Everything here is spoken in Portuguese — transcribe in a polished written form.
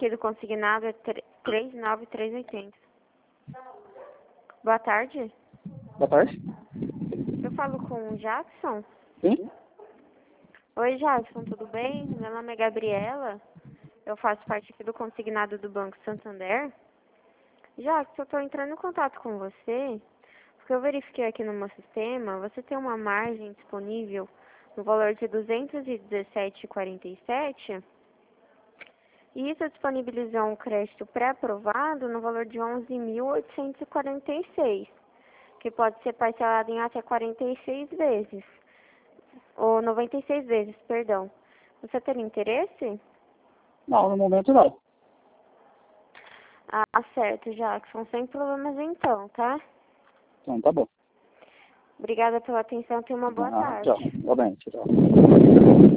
aqui do consignado é 39380. Boa tarde. Boa tarde. Eu falo com o Jackson? Sim? Oi, Jackson, tudo bem? Meu nome é Gabriela. Eu faço parte aqui do consignado do Banco Santander. Jackson, eu estou entrando em contato com você porque eu verifiquei aqui no meu sistema, você tem uma margem disponível no valor de R$ 217,47 e isso disponibilizou um crédito pré-aprovado no valor de 11.846, que pode ser parcelado em até 46 vezes, ou 96 vezes, perdão. Você teria interesse? Não, no momento não. Ah, certo, Jackson, sem problemas então, tá? Então tá bom. Obrigada pela atenção, tenha uma boa tarde. Tchau. Igualmente, tchau.